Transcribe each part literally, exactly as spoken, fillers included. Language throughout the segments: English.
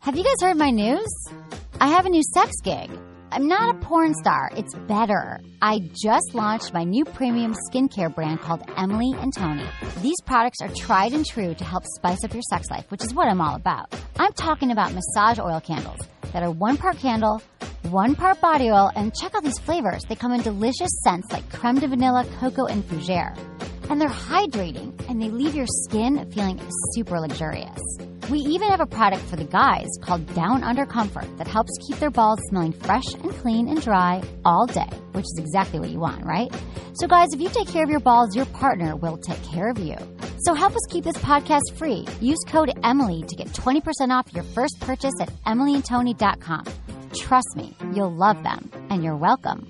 Have you guys heard my news? I have a new sex gig. I'm not a porn star. It's better. I just launched my new premium skincare brand called Emily and Tony. These products are tried and true to help spice up your sex life, which is what I'm all about. I'm talking about massage oil candles that are one part candle, one part body oil, and check out these flavors. They come in delicious scents like creme de vanilla, cocoa, and fougere. And they're hydrating, and they leave your skin feeling super luxurious. We even have a product for the guys called Down Under Comfort that helps keep their balls smelling fresh and clean and dry all day, which is exactly what you want, right? So guys, if you take care of your balls, your partner will take care of you. So help us keep this podcast free. Use code Emily to get twenty percent off your first purchase at emily and tony dot com. Trust me, you'll love them, and you're welcome.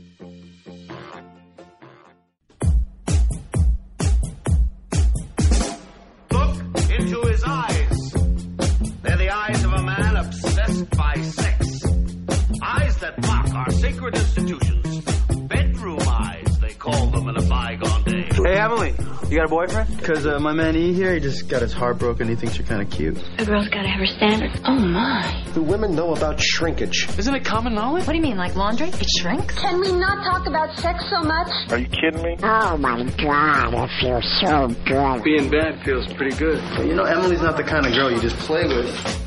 Look into his eyes. They're the eyes of a man obsessed by sex. Eyes that mock our sacred institutions. Bedroom eyes, they call them in a bygone day. Hey, Emily, you got a boyfriend? Because uh, my man E here, he just got his heart broken. He thinks you're kind of cute. A girl's got to have her standards. Oh, my. Do women know about shrinkage? Isn't it common knowledge? What do you mean, like laundry? It shrinks? Can we not talk about sex so much? Are you kidding me? Oh, my God, I feel so good. Being bad feels pretty good. But, you know, Emily's not the kind of girl you just play with.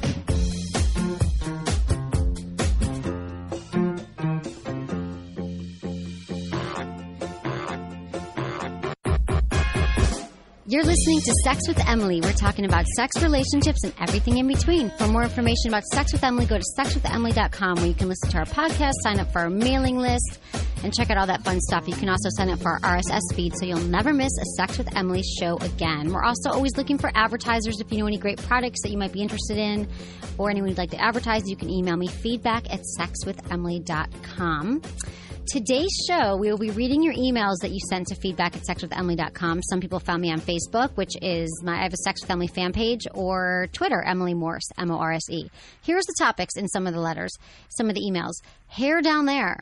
You're listening to Sex with Emily. We're talking about sex, relationships, and everything in between. For more information about Sex with Emily, go to sex with emily dot com, where you can listen to our podcast, sign up for our mailing list, and check out all that fun stuff. You can also sign up for our R S S feed so you'll never miss a Sex with Emily show again. We're also always looking for advertisers. If you know any great products that you might be interested in or anyone you'd like to advertise, you can email me feedback at sex with emily dot com. Today's show, we will be reading your emails that you sent to feedback at sex with emily dot com. Some people found me on Facebook, which is my I have a Sex with Emily fan page, or Twitter, Emily Morse, M O R S E. Here's the topics in some of the letters, some of the emails. Hair down there.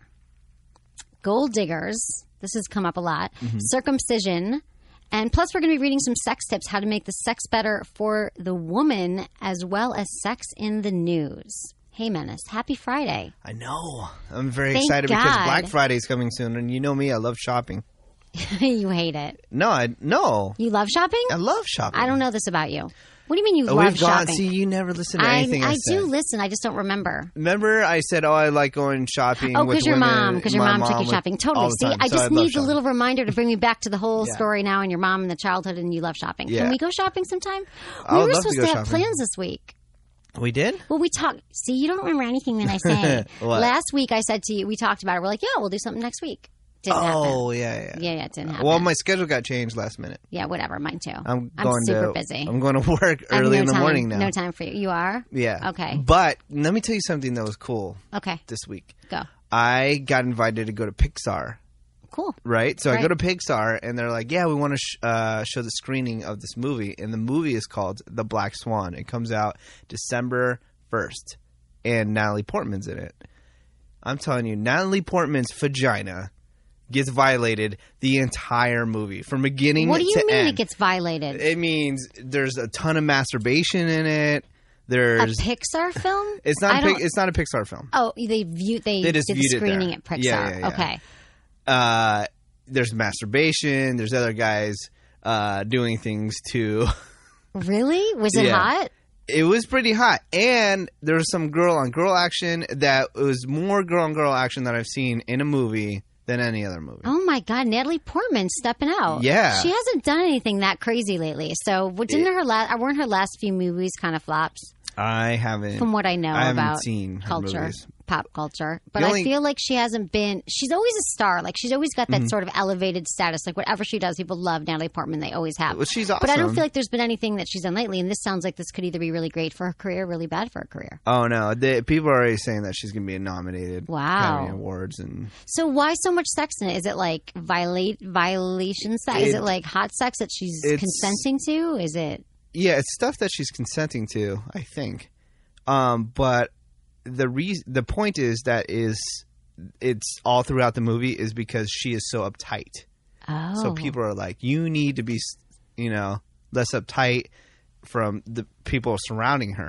Gold diggers. This has come up a lot. Mm-hmm. Circumcision. And plus, we're going to be reading some sex tips, how to make the sex better for the woman, as well as sex in the news. Hey, Menace. Happy Friday. I know. I'm very Thank excited God. because Black Friday is coming soon, and you know me, I love shopping. You hate it. No, I no. You love shopping? I love shopping. I don't know this about you. What do you mean you oh, love we've gone, shopping? See, you never listen to I, anything I, I said. do listen. I just don't remember. Remember I said, oh, I like going shopping Oh, with because your women. mom, because your My mom, took you would- shopping. all Totally. the See, time. I So just love need a shopping. little reminder to bring me back to the whole Yeah. story now and your mom and the childhood and you love shopping. Yeah. Can we go shopping sometime? I We would were love to supposed go to, have shopping. plans this week. We did? Well, we talked. See, you don't remember anything that I say. What? Last week I said to you, we talked about it. We're like, yeah, we'll do something next week. Didn't oh, happen. yeah, yeah. Yeah, yeah, it didn't happen. Well, my schedule got changed last minute. Yeah, whatever. Mine too. I'm I'm going super to, busy. I'm going to work I have early no in the time- morning now. No time for you. You are? Yeah. Okay. But let me tell you something that was cool Okay. this week. Go. I got invited to go to Pixar. Cool. Right? So Right. I go to Pixar, and they're like, yeah, we want to sh- uh, show the screening of this movie. And the movie is called The Black Swan. It comes out December first, and Natalie Portman's in it. I'm telling you, Natalie Portman's vagina gets violated the entire movie, from beginning What do you to mean end. it gets violated? It means there's a ton of masturbation in it. There's a Pixar film? It's not. I A, Pi- don't- it's not a Pixar film. Oh, they view they, They just did the viewed it screening there. at Pixar. Yeah, yeah, yeah. Okay. Uh, there's masturbation. There's other guys uh, doing things too. Really? Was it Yeah. hot? It was pretty hot, and there was some girl on girl action that was more girl on girl action that I've seen in a movie than any other movie. Oh my God, Natalie Portman stepping out. Yeah. She hasn't done anything that crazy lately. So what- didn't It- her last? Weren't her last few movies kind of flops? I haven't. From what I know I haven't about seen her culture, movies. pop culture. But The I only- feel like she hasn't been. She's always a star. Like she's always got that Mm-hmm. sort of elevated status. Like whatever she does, people love Natalie Portman. They always have. Well, she's But I don't awesome. feel like there's been anything that she's done lately. And this sounds like this could either be really great for her career, really bad for her career. Oh no! The, people are already saying that she's going to be nominated. Wow. Academy Awards and So why so much sex in it? Is it like violate violation sex? Is It- it like hot sex that she's it's- consenting to? Is it? yeah, it's stuff that she's consenting to. I think, um, but the reason, the point is that is it's all throughout the movie is because she is so uptight. Oh. So people are like, you need to be, you know, less uptight from the people surrounding her.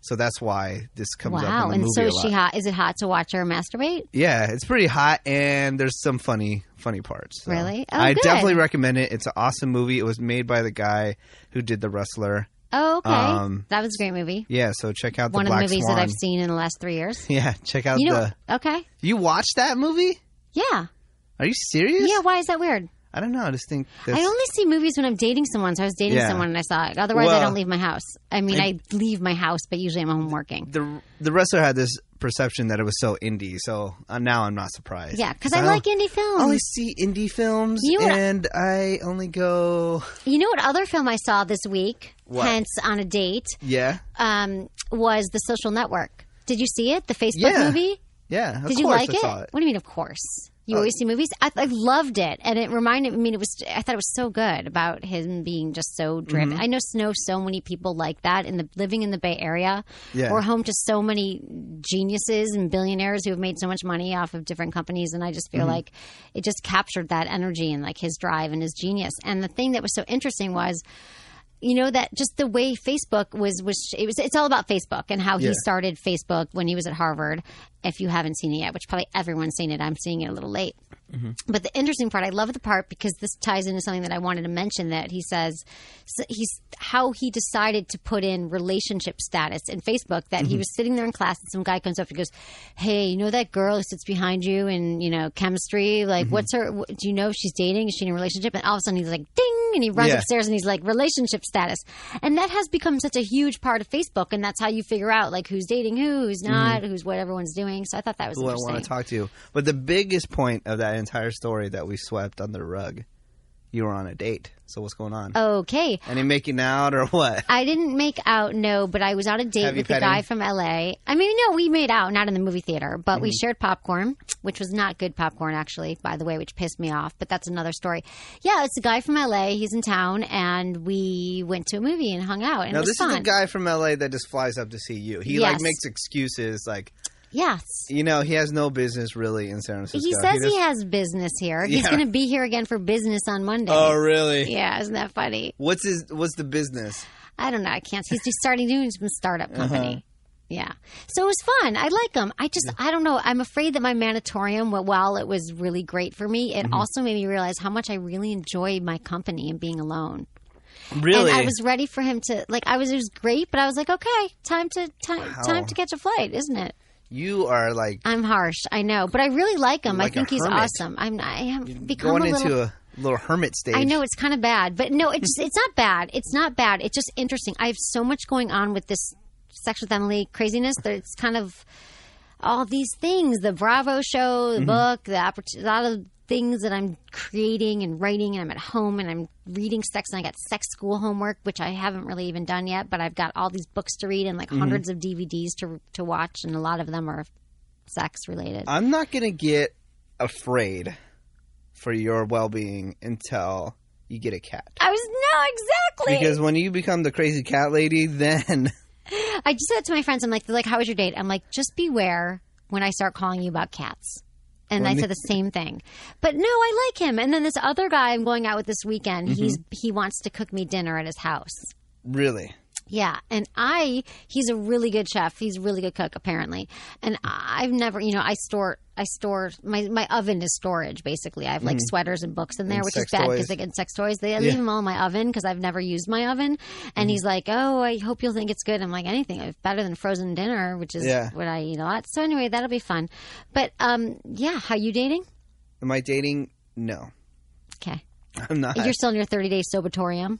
So that's why this comes up in Wow. the And movie so a is she lot. hot? Is it hot to watch her masturbate? Yeah, it's pretty hot, and there's some funny, funny parts. So Really? Oh, I good. definitely recommend it. It's an awesome movie. It was made by the guy who did The Wrestler. Oh, okay. Um, that was a great movie. Yeah, so check out One the of Black the movies Swan. that I've seen in the last three years. Yeah, check out You know, the. okay. You watched that movie? Yeah. Are you serious? Yeah, why is that weird? I don't know. I just think that's, I only see movies when I'm dating someone, so I was dating Yeah. someone and I saw it. Otherwise, I Well, don't leave my house. I mean, I leave my house, but usually I'm home working. the the wrestler had this perception that it was so indie. So uh, now I'm not surprised. Yeah, because 'Cause I, don't- like indie I only films. see indie films, You know what I- and I only go. You know what other film I saw this week, What? hence on a date, Yeah, um, was The Social Network. Did you see it? The Facebook Yeah. movie? yeah. Of Did you course like I it? saw it. What do you mean, of course? You Oh. always see movies? I, I loved it. And it reminded me, I mean, it was, I thought it was so good about him being just so driven. Mm-hmm. I know, know so many people like that in the living in the Bay Area. Yeah. We're home to so many geniuses and billionaires who have made so much money off of different companies. And I just feel Mm-hmm. like it just captured that energy and like his drive and his genius. And the thing that was so interesting was, you know, that just the way Facebook was, was it was, it's all about Facebook and how Yeah. he started Facebook when he was at Harvard. If you haven't seen it yet, which probably everyone's seen it, I'm seeing it a little late. But the interesting part, I love the part because this ties into something that I wanted to mention that he says so he's how he decided to put in relationship status in Facebook. That he was sitting there in class and some guy comes up and goes, "Hey, you know that girl who sits behind you in, you know, chemistry? Like, what's her? What, do you know if she's dating? Is she in a relationship?" And all of a sudden he's like, "Ding!" and he runs Yeah. upstairs and he's like, "Relationship status." And that has become such a huge part of Facebook, and that's how you figure out like who's dating who, who's not, who's what everyone's doing. So I thought that was Who I interesting. want to talk to. But the biggest point of that entire story that we swept under the rug, you were on a date. So what's going on? Okay. Any making out or what? I didn't make out, no, but I was on a date Have you with a pet guy him? from L A. I mean, no, we made out, not in the movie theater, but Mm-hmm. we shared popcorn, which was not good popcorn, actually, by the way, which pissed me off, but that's another story. Yeah, it's a guy from L A. He's in town, and we went to a movie and hung out, and Now it was this fun. is the guy from L A that just flies up to see you. He like Yes. makes excuses, like Yes. you know he has no business really in San Francisco. He says he, just- has business here. He's Yeah. going to be here again for business on Monday. Oh really? Yeah, isn't that funny? What's his? What's the business? I don't know. I can't. He's just starting doing some startup Uh-huh. company. Yeah. So it was fun. I like him. I just, I don't know. I'm afraid that my Manatorium, wh- while it was really great for me, Mm-hmm. it also made me realize how much I really enjoy my company and being alone. Really? And I was ready for him to, like, I was, it was great, but I was like, okay, time to, time, Wow. time to catch a flight, isn't it? You are like I'm harsh. I know, but I really like him. Like I think a he's hermit. awesome. I'm, I have become going a little. into a little hermit stage. I know it's kind of bad, but no, it's it's not bad. It's not bad. It's just interesting. I have so much going on with this Sex with Emily craziness that it's kind of all these things: the Bravo show, the Mm-hmm. book, the oppor- a lot of things that I'm creating and writing, and I'm at home and I'm reading sex, and I got sex school homework, which I haven't really even done yet, but I've got all these books to read and like Mm-hmm. hundreds of D V Ds to to watch, and a lot of them are sex related. I'm not gonna get afraid for your well-being until you get a cat. I was no exactly Because when you become the crazy cat lady, then I just said it to my friends. I'm like, they're like, how was your date? I'm like, just beware when I start calling you about cats. And When I the- said the same thing. But no, I like him. And then this other guy I'm going out with this weekend, Mm-hmm. he's he wants to cook me dinner at his house. really, Yeah, and I he's a really good chef. He's a really good cook apparently. And I've never, you know, I store I store my my oven is storage basically. I have like sweaters and books in there, Mm-hmm. And which is sex bad toys. because they get sex toys. They I leave them all in my oven because I've never used my oven. And Mm-hmm. he's like, "Oh, I hope you'll think it's good." I'm like, "Anything it's better than frozen dinner, which is Yeah. what I eat a lot." So anyway, that'll be fun. But um, yeah, how you dating? am I dating? No, Okay, I'm not. you're still in your thirty day sobatorium.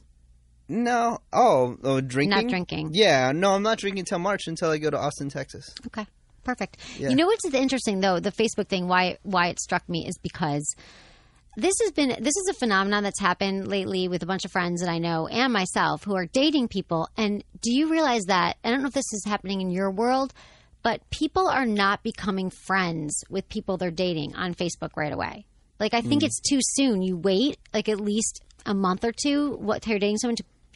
No. Oh, oh, drinking? Not drinking. Yeah, no, I'm not drinking till March until I go to Austin, Texas. Okay, perfect. Yeah. You know what's interesting though? The Facebook thing. Why why it struck me is because this has been this is a phenomenon that's happened lately with a bunch of friends that I know and myself who are dating people. And do you realize that? I don't know if this is happening in your world, but people are not becoming friends with people they're dating on Facebook right away. Like I think it's too soon. You wait like at least a month or two what you're dating someone to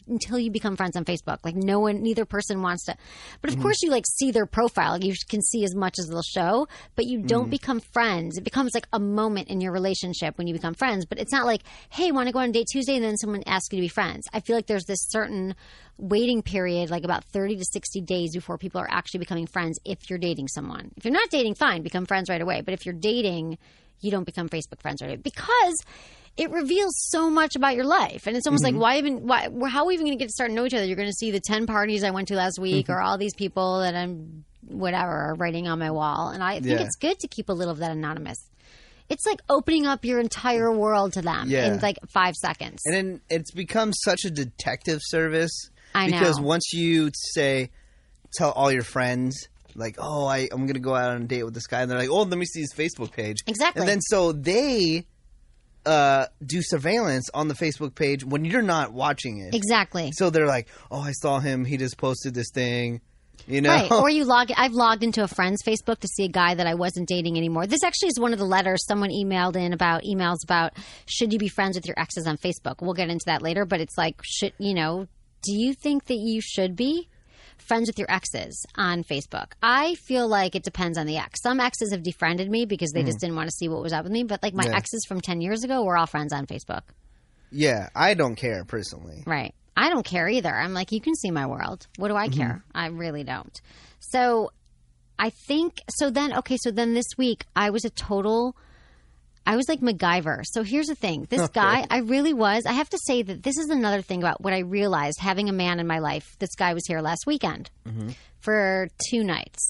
until you become friends on Facebook. Like no one, neither person wants to. But of Mm-hmm. course, you like see their profile. You can see as much as they'll show, but you don't Mm-hmm. become friends. It becomes like a moment in your relationship when you become friends. But it's not like, hey, want to go on a date Tuesday, and then someone asks you to be friends. I feel like there's this certain waiting period, like about thirty to sixty days before people are actually becoming friends if you're dating someone. If you're not dating, fine, become friends right away. But if you're dating, you don't become Facebook friends right away because it reveals so much about your life. And it's almost Mm-hmm. like, why even, why, how are we even going to get to start to know each other? You're going to see the ten parties I went to last week Mm-hmm. or all these people that I'm, whatever, are writing on my wall. And I think Yeah. it's good to keep a little of that anonymous. It's like opening up your entire world to them Yeah. in like five seconds. And then it's become such a detective service. I know. Because once you say, tell all your friends, like, oh, I, I'm going to go out on a date with this guy. And they're like, oh, let me see his Facebook page. Exactly. And then so they uh, do surveillance on the Facebook page when you're not watching it. Exactly. So they're like, oh, I saw him. He just posted this thing. You know? Right. Or you log I've logged into a friend's Facebook to see a guy that I wasn't dating anymore. This actually is one of the letters someone emailed in about emails about should you be friends with your exes on Facebook. We'll get into that later, but it's like, should, you know, do you think that you should be friends with your exes on Facebook? I feel like it depends on the ex. Some exes have defriended me because they just didn't want to see what was up with me, but like my Yeah. exes from ten years ago, we're all friends on Facebook. Yeah, I don't care personally. Right. I don't care either. I'm like, you can see my world. What do I care? I really don't. So I think, so then, okay, so then this week I was a total, I was like MacGyver. So here's the thing. This guy, I really was, I have to say that this is another thing about what I realized having a man in my life. This guy was here last weekend for two nights.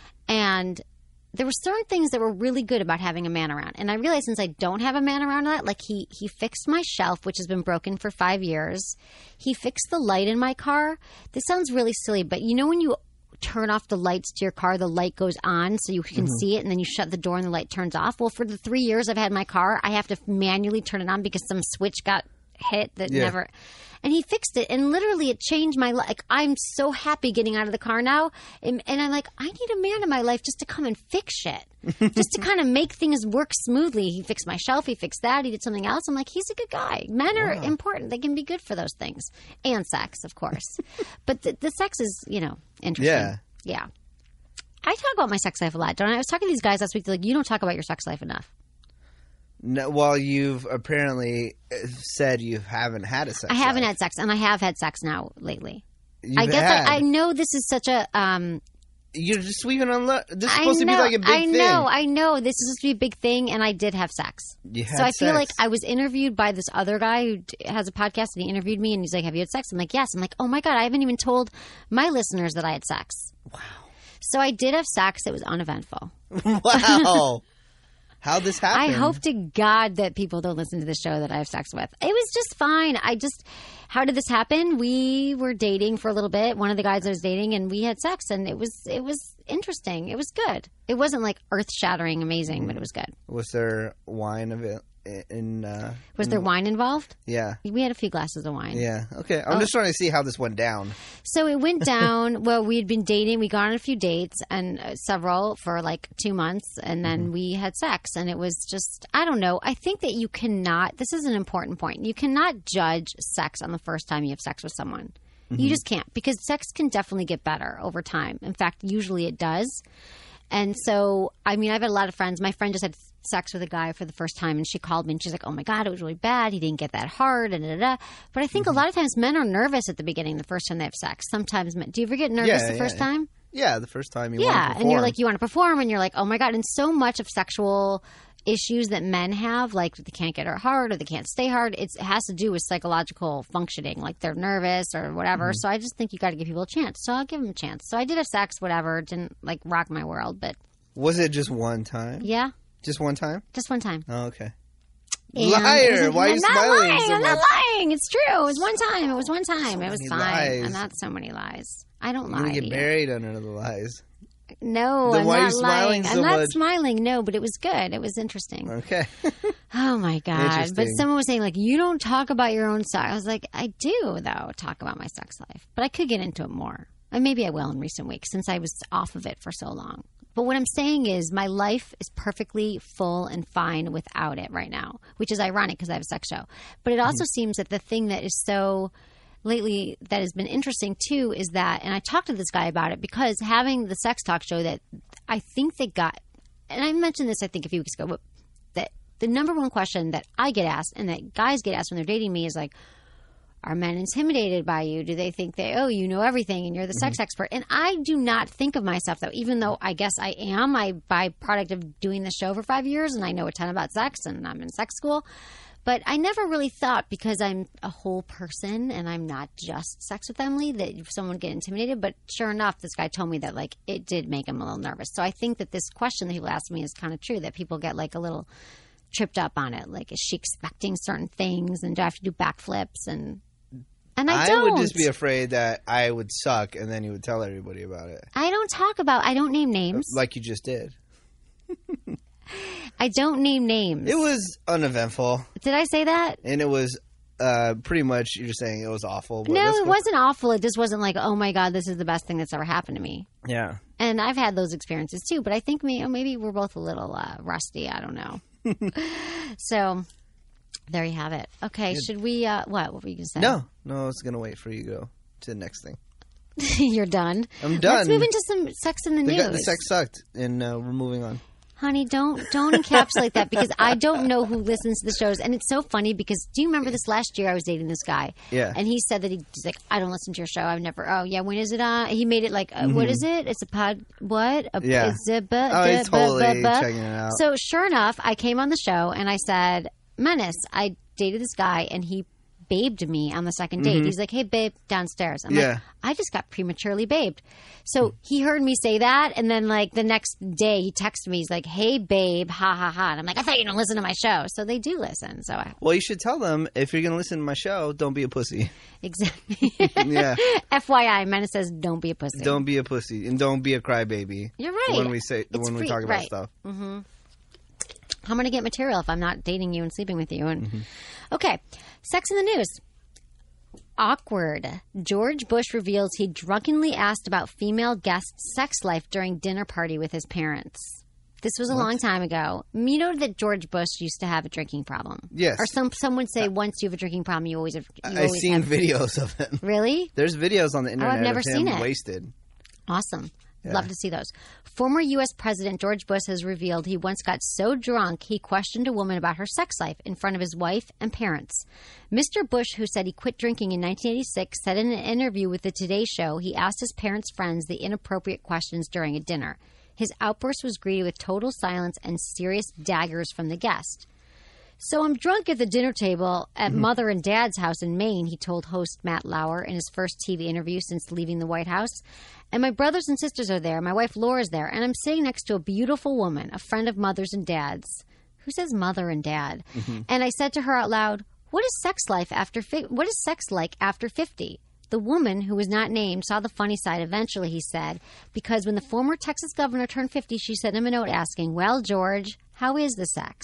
And there were certain things that were really good about having a man around. And I realized since I don't have a man around that, like he, he fixed my shelf, which has been broken for five years. He fixed the light in my car. This sounds really silly, but you know when you turn off the lights to your car, the light goes on so you can see it, and then you shut the door and the light turns off? Well, for the three years I've had my car, I have to manually turn it on because some switch got hit that Yeah. never... And he fixed it, and literally it changed my life. Like, I'm so happy getting out of the car now, and, and I'm like, I need a man in my life just to come and fix shit, just to kind of make things work smoothly. He fixed my shelf, he fixed that, he did something else. I'm like, he's a good guy. Men are important; they can be good for those things, and sex, of course. But the, the sex is, you know, interesting. Yeah. yeah. I talk about my sex life a lot, don't I? I was talking to these guys last week. They're like, you don't talk about your sex life enough. No, well, you've apparently said you haven't had a sex I haven't life. had sex, and I have had sex now lately. You've I guess had. I, I know this is such a. Um, You're just sweeping on. Lo- this is I supposed know, to be like a big I thing. know, I know. This is supposed to be a big thing, and I did have sex. You had so I feel sex. like I was interviewed by this other guy who d- has a podcast, and he interviewed me, and he's like, "Have you had sex?" I'm like, "Yes." I'm like, "Oh my god, I haven't even told my listeners that I had sex." Wow. So I did have sex. It was uneventful. Wow. How'd this happen? I hope to God that people don't listen to the show that I have sex with. It was just fine. I just, how did this happen? We were dating for a little bit. One of the guys I was dating, and we had sex, and it was it was interesting. It was good. It wasn't like earth shattering, amazing, but it was good. Was there wine of it in? Uh, Was there wine involved? yeah. We had a few glasses of wine. Yeah. Okay. I'm Oh. just trying to see how this went down. So it went down. Well, we had been dating. We got on a few dates and uh, several for like two months, and then we had sex. And it was just, I don't know. I think that you cannot. This is an important point. You cannot judge sex on the first time you have sex with someone. You just can't, because sex can definitely get better over time. In fact, usually it does. And so, I mean, I've had a lot of friends. My friend just had sex with a guy for the first time, and she called me, and she's like, "Oh my God, it was really bad. He didn't get that hard." And da, da, da. But I think a lot of times men are nervous at the beginning, the first time they have sex. Sometimes men. Do you ever get nervous Yeah, the first yeah. time? Yeah, the first time you Yeah, want to and you're like, you want to perform, and you're like, oh my God. And so much of sexual issues that men have, like they can't get hard or they can't stay hard, it's, it has to do with psychological functioning, like they're nervous or whatever. So I just think you got to give people a chance. So I'll give them a chance. So I did have sex, whatever. Didn't like rock my world, but Was it just one time? yeah, Just one time? just one time. Oh, okay. And it Liar! was- Why are you I'm not smiling lying. so I'm not much? lying. It's true. It was one time. It was one time. it was many fine. lies. And not so many lies. I don't You're lie. gonna to get you. buried under the lies. No, Then I'm why are not you smiling lying. so I'm not much? smiling. No, but it was good. It was interesting. Okay. Oh my God. But Interesting. someone was saying, like, you don't talk about your own sex. I was like, I do, though, talk about my sex life. But I could get into it more. And maybe I will in recent weeks since I was off of it for so long. But what I'm saying is my life is perfectly full and fine without it right now, which is ironic because I have a sex show. But it also seems that the thing that is so lately that has been interesting too is that, and I talked to this guy about it because having the sex talk show that I think they got, and I mentioned this I think a few weeks ago, but that the number one question that I get asked and that guys get asked when they're dating me is like, are men intimidated by you? Do they think they, oh, you know everything and you're the sex expert? And I do not think of myself that, even though I guess I am, I byproduct of doing the show for five years and I know a ton about sex and I'm in sex school. But I never really thought, because I'm a whole person and I'm not just Sex with Emily, that someone would get intimidated. But sure enough, this guy told me that like it did make him a little nervous. So I think that this question that people ask me is kind of true, that people get like a little tripped up on it. Like, is she expecting certain things and do I have to do backflips? And and I don't. I would just be afraid that I would suck and then you would tell everybody about it. I don't talk about, I don't name names. Like you just did. I don't name names. It was uneventful. Did I say that? And it was uh, pretty much, you're saying it was awful. But no, it go. wasn't awful. It just wasn't like, oh my God, this is the best thing that's ever happened to me. Yeah. And I've had those experiences too, but I think maybe, maybe we're both a little uh, rusty. I don't know. So there you have it. Okay, Good. Should we, uh, what? What were you going to say? No, no, I was going to wait for you to go to the next thing. You're done? I'm done. Let's move into some sex in the, the news. Got, the sex sucked, and uh, we're moving on. Honey, don't don't encapsulate that, because I don't know who listens to the shows. And it's so funny because, do you remember this last year I was dating this guy? Yeah. And he said that he, he's like, I don't listen to your show. I've never, oh, yeah, when is it on? He made it like, uh, mm-hmm. what is it? It's a pod, what? A, yeah. It's a bu- oh, du- he's totally bu- bu- bu- checking it out. So sure enough, I came on the show and I said, Menace, I dated this guy and he babed me on the second date. Mm-hmm. He's like, hey, babe, downstairs. I'm yeah. like, I just got prematurely babed. So he heard me say that, and then like the next day he texted me. He's like, hey, babe, ha, ha, ha. And I'm like, I thought you don't listen to my show. So they do listen. So I, Well, you should tell them, if you're going to listen to my show, don't be a pussy. Exactly. Yeah. F Y I, Menace says, don't be a pussy. Don't be a pussy. And don't be a crybaby. You're right. When we say, it's when free, we talk about right. stuff. Mm-hmm. I'm going to get material if I'm not dating you and sleeping with you. And mm-hmm. Okay. Sex in the news. Awkward. George Bush reveals he drunkenly asked about female guests' sex life during dinner party with his parents. This was a what? long time ago. You know that George Bush used to have a drinking problem? Yes. Or some some would say uh, once you have a drinking problem, you always have. You I've always seen have, videos of him. Really? There's videos on the internet oh, I've never of him seen it. wasted. Awesome. Yeah. Love to see those. Former U S President George Bush has revealed he once got so drunk he questioned a woman about her sex life in front of his wife and parents. Mister Bush, who said he quit drinking in nineteen eighty-six, said in an interview with the Today Show he asked his parents' friends the inappropriate questions during a dinner. His outburst was greeted with total silence and serious daggers from the guest. So I'm drunk at the dinner table at mm-hmm. Mother and Dad's house in Maine, he told host Matt Lauer in his first T V interview since leaving the White House. And my brothers and sisters are there. My wife Laura's there. And I'm sitting next to a beautiful woman, a friend of Mother's and Dad's. Who says mother and dad? Mm-hmm. And I said to her out loud, what is sex life after fi- what is sex like after fifty? The woman, who was not named, saw the funny side eventually, he said, because when the former Texas governor turned fifty, she sent him a note asking, well, George, how is the sex?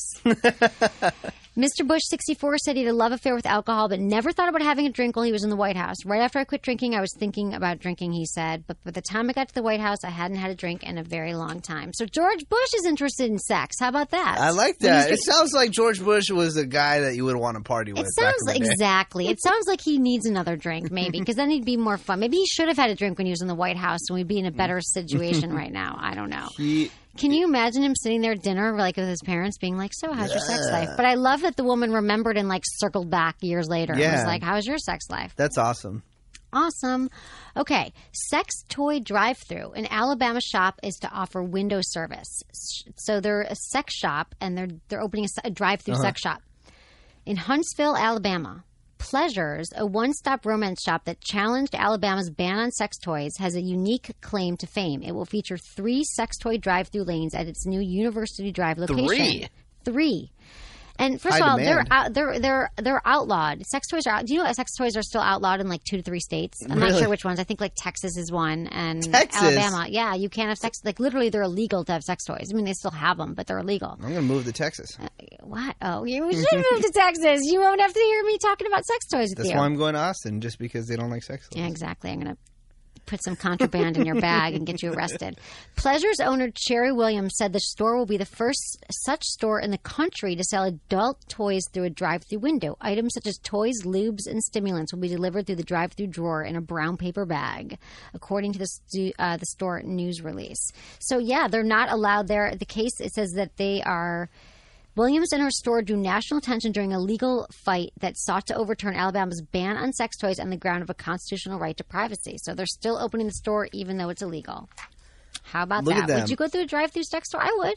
Mister Bush, sixty-four, said he had a love affair with alcohol, but never thought about having a drink while he was in the White House. Right after I quit drinking, I was thinking about drinking, he said. But by the time I got to the White House, I hadn't had a drink in a very long time. So George Bush is interested in sex. How about that? I like that. It sounds like George Bush was a guy that you would want to party with. It sounds like, exactly. It sounds like he needs another drink, maybe, because then he'd be more fun. Maybe he should have had a drink when he was in the White House, and we'd be in a better situation right now. I don't know. He... Can you imagine him sitting there at dinner, like with his parents, being like, "So, how's yeah. your sex life?" But I love that the woman remembered and like circled back years later. Yeah. And was like, "How's your sex life?" That's awesome. Awesome. Okay, sex toy drive-through. An Alabama shop is to offer window service. So they're a sex shop, and they're they're opening a, a drive-through uh-huh. sex shop in Huntsville, Alabama. Pleasures, a one-stop romance shop that challenged Alabama's ban on sex toys, has a unique claim to fame. It will feature three sex toy drive-through lanes at its new University Drive location. Three? Three. And first High of all, demand. they're out, they're they're they're outlawed. Sex toys are out. Do you know that sex toys are still outlawed in like two to three states? I'm really? not sure which ones. I think like Texas is one, and Texas? Alabama. Yeah, you can't have sex. Like literally, they're illegal to have sex toys. I mean, they still have them, but they're illegal. I'm gonna move to Texas. Uh, what? Oh, you should move to Texas. You won't have to hear me talking about sex toys with That's you. why I'm going to Austin, just because they don't like sex toys. Yeah, exactly. I'm gonna put some contraband in your bag and get you arrested. Pleasure's owner Cherry Williams said the store will be the first such store in the country to sell adult toys through a drive-through window. Items such as toys, lubes, and stimulants will be delivered through the drive-through drawer in a brown paper bag, according to the stu- uh, the store news release. So yeah, they're not allowed there. The case, it says that they are. Williams and her store drew national attention during a legal fight that sought to overturn Alabama's ban on sex toys on the ground of a constitutional right to privacy. So they're still opening the store even though it's illegal. How about Look that? Would you go through a drive-through sex store? I would.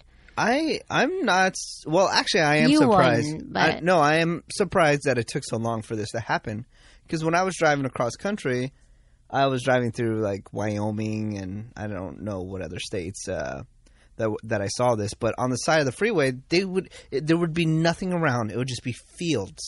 I I'm not. Well, actually, I am you surprised. Wouldn't, but... I, no, I am surprised that it took so long for this to happen. Because when I was driving across country, I was driving through like Wyoming and I don't know what other states. Uh, That, that I saw this, but on the side of the freeway, they would it, there would be nothing around. It would just be fields,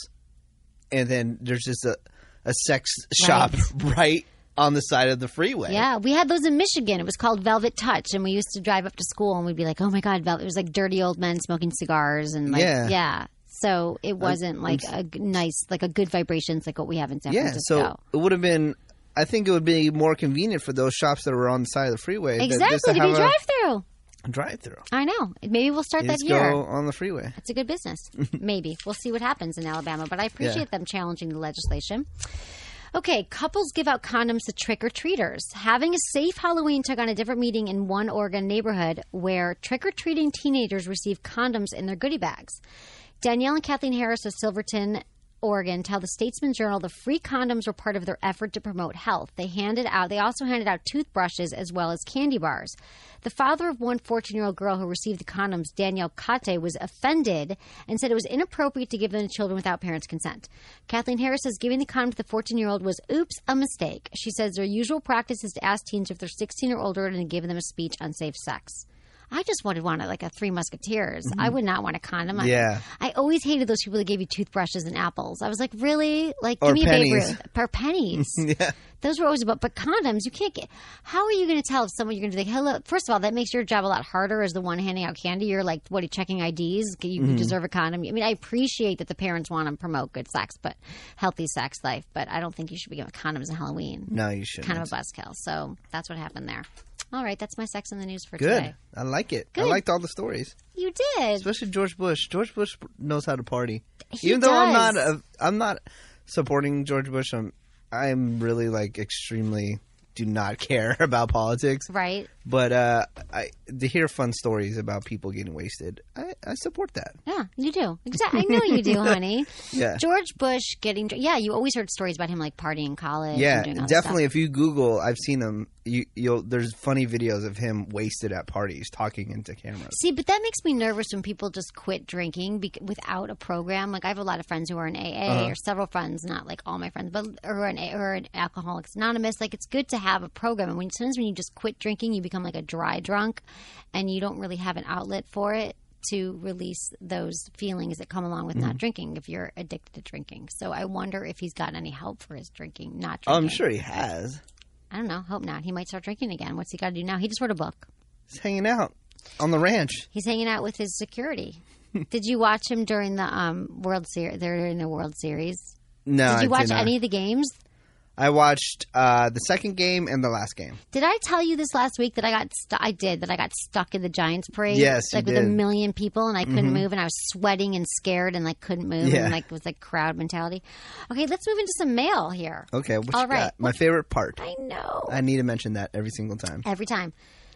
and then there's just a, a sex shop right. right on the side of the freeway. Yeah, we had those in Michigan. It was called Velvet Touch, and we used to drive up to school, and we'd be like, "Oh my God, Velvet!" It was like dirty old men smoking cigars, and like, yeah, yeah. So it wasn't I'm, like I'm, a nice, like a good vibrations like what we have in San yeah, Francisco. Yeah, so it would have been. I think it would be more convenient for those shops that were on the side of the freeway. Exactly, to, to be drive-through. Drive-through. I know. Maybe we'll start you that just here. Go on the freeway. It's a good business. Maybe. We'll see what happens in Alabama, but I appreciate yeah. them challenging the legislation. Okay, couples give out condoms to trick-or-treaters. Having a safe Halloween took on a different meaning in one Oregon neighborhood where trick-or-treating teenagers received condoms in their goodie bags. Danielle and Kathleen Harris of Silverton, Oregon, tell the Statesman Journal the free condoms were part of their effort to promote health. They handed out. They also handed out toothbrushes as well as candy bars. The father of one fourteen-year-old girl who received the condoms, Danielle Kate, was offended and said it was inappropriate to give them to children without parents' consent. Kathleen Harris says giving the condom to the fourteen-year-old was, oops, a mistake. She says their usual practice is to ask teens if they're sixteen or older and to give them a speech on safe sex. I just would have wanted like a Three Musketeers. Mm-hmm. I would not want a condom. Yeah. I, I always hated those people that gave you toothbrushes and apples. I was like, really? Like, or give me pennies. a Babe Ruth. For pennies. Yeah. Those were always about, but condoms, you can't get, how are you going to tell if someone you're going to think, hello, first of all, that makes your job a lot harder as the one handing out candy. You're like, what, are you checking I Ds? You mm-hmm. deserve a condom. I mean, I appreciate that the parents want to promote good sex, but healthy sex life, but I don't think you should be giving condoms on Halloween. No, you shouldn't. Kind of a buzzkill. So that's what happened there. All right, that's my sex in the news for Good. today. I like it. Good. I liked all the stories. You did. Especially George Bush. George Bush knows how to party. He Even though does. I'm not a, I'm not supporting George Bush. I'm I'm really like extremely do not care about politics. Right. But uh, I, to hear fun stories about people getting wasted, I, I support that. Yeah, you do. Exactly. I know you do, honey. Yeah. George Bush getting – yeah, you always heard stories about him like partying in college. Yeah, and doing all definitely. This stuff. If you Google, I've seen them. You, you'll there's funny videos of him wasted at parties talking into cameras. See, but that makes me nervous when people just quit drinking bec- without a program. Like I have a lot of friends who are in A A Uh-huh. or several friends, not like all my friends, but who are in, A- who are in Alcoholics Anonymous. Like it's good to have a program. And when sometimes when you just quit drinking, you become like a dry drunk, and you don't really have an outlet for it to release those feelings that come along with mm-hmm. not drinking if you're addicted to drinking. So I wonder if he's gotten any help for his drinking, not drinking. Oh, I'm sure he has. I don't know. Hope not. He might start drinking again. What's he got to do now? He just wrote a book. He's hanging out on the ranch. He's hanging out with his security. Did you watch him during the um, World Series? They're in the World Series. No, Did you I watch did not. any of the games? I watched uh, the second game and the last game. Did I tell you this last week that I got stu- I did that I got stuck in the Giants parade? Yes, you like with did. a million people and I couldn't Mm-hmm. move and I was sweating and scared and like couldn't move Yeah. and like it was like crowd mentality. Okay, let's move into some mail here. Okay, what All you right. got? My favorite part. I know. I need to mention that every single time. Every time.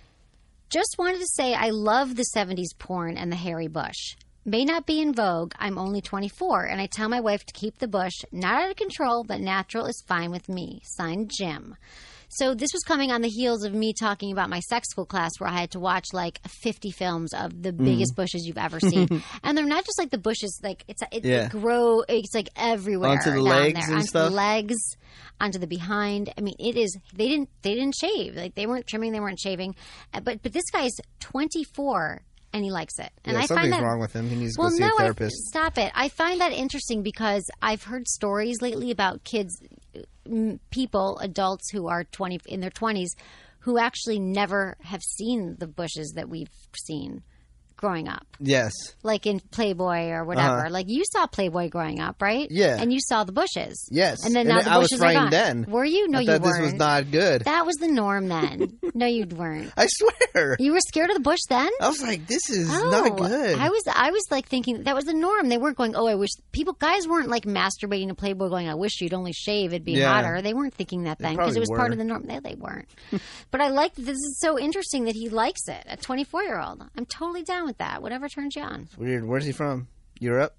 Just wanted to say I love the seventies porn and the hairy bush. May not be in vogue. I'm only twenty-four, and I tell my wife to keep the bush not out of control, but natural is fine with me. Signed, Jim. So this was coming on the heels of me talking about my sex school class where I had to watch like fifty films of the biggest Mm. bushes you've ever seen. And they're not just like the bushes, like it's it, Yeah. it grow, it's like everywhere. Onto the down legs there. and onto stuff? the legs, onto the behind. I mean, it is, they didn't, they didn't shave. Like they weren't trimming, they weren't shaving. Uh, But, but this guy's twenty-four. And he likes it. And yeah, I something's find that, wrong with him. He needs to well, go see no, a I, therapist. stop it. I find that interesting because I've heard stories lately about kids, m- people, adults who are twenty in their twenties, who actually never have seen the bushes that we've seen. growing up. Yes. Like in Playboy or whatever. Uh-huh. Like you saw Playboy growing up, right? Yeah. And you saw the bushes. Yes. And then now and the I was bushes are frightened gone. then. Were you? No, I you thought weren't. this was not good. That was the norm then. No, you weren't. I swear. You were scared of the bush then? I was like, this is Oh, not good. I was, I was like thinking that was the norm. They weren't going, oh, I wish people, guys weren't like masturbating to Playboy going, I wish you'd only shave, it'd be Yeah. hotter. They weren't thinking that then because probably it was part were. of the norm. No, they weren't. But I like this is so interesting that he likes it. A twenty-four year old. I'm totally down with that. Whatever turns you on. Weird. Where's he from? Europe?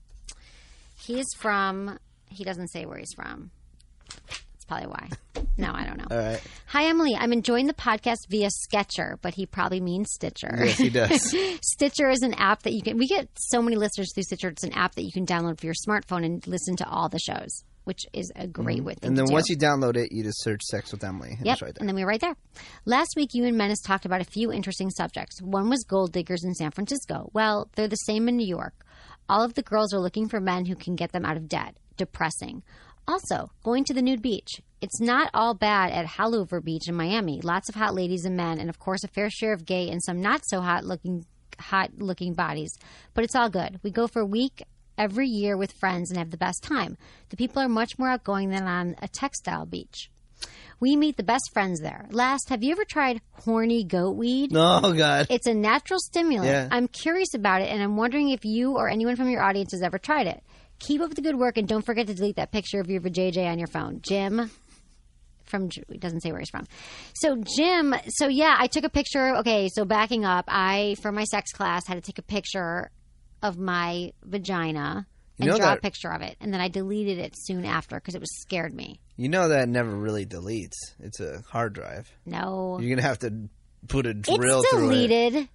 He is from, he doesn't say where he's from. That's probably why. No, I don't know. All right. Hi, Emily. I'm enjoying the podcast via Sketcher, but he probably means Stitcher. Yes, he does. Stitcher is an app that you can, we get so many listeners through Stitcher. It's an app that you can download for your smartphone and listen to all the shows, which is a great way thing And then to once do. you download it, you just search Sex with Emily. And Yep, it's right there. and then we were right there. Last week, you and Menace talked about a few interesting subjects. One was gold diggers in San Francisco. Well, they're the same in New York. All of the girls are looking for men who can get them out of debt. Depressing. Also, going to the nude beach. It's not all bad at Haulover Beach in Miami. Lots of hot ladies and men, and of course a fair share of gay and some not so hot looking hot looking bodies. But it's all good. We go for a week every year with friends and have the best time. The people are much more outgoing than on a textile beach. We meet the best friends there. Last, have you ever tried horny goat weed? Oh, God. It's a natural stimulant. Yeah. I'm curious about it, and I'm wondering if you or anyone from your audience has ever tried it. Keep up the good work, and don't forget to delete that picture of your vajayjay on your phone. Jim from, it doesn't say where he's from. So, Jim, so yeah, I took a picture. Okay, so backing up, I, for my sex class, had to take a picture of my vagina and You know draw that- a picture of it. And then I deleted it soon after because it was scared me. You know that never really deletes. It's a hard drive. No. You're going to have to put a drill It's through it. deleted.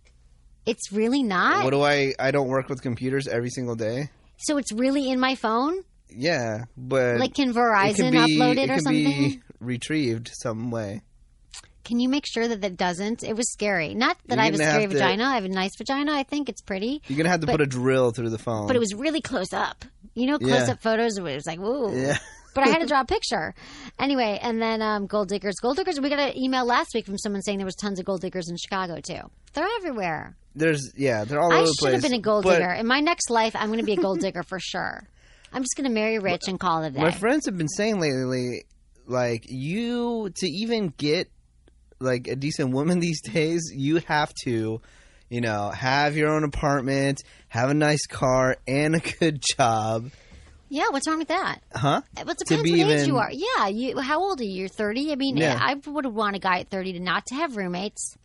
It's really not. What do I... I don't work with computers every single day. So it's really in my phone? Yeah, but... Like, can it Verizon can be, upload it or can something? be retrieved some way. Can you make sure that that doesn't? It was scary. Not that You're I have a gonna scary have to- vagina. I have a nice vagina. I think it's pretty. You're going to have to But- put a drill through the phone. But it was really close up. You know, Yeah. close up photos. It was like, whoa. Yeah. But I had to draw a picture. Anyway, and then um, gold diggers. Gold diggers, we got an email last week from someone saying there was tons of gold diggers in Chicago, too. They're everywhere. There's... Yeah, they're all I over the should place. have been a gold but digger. In my next life, I'm going to be a gold digger for sure. I'm just going to marry rich and call it a day. My friends have been saying lately, like, you... To even get, like, a decent woman these days, you have to... You know, have your own apartment, have a nice car, and a good job. Yeah, what's wrong with that? Huh? Well, it To depends be what age even- you are. Yeah, you. How old are you? You're thirty? I mean, Yeah. I would want a guy at thirty to not to have roommates.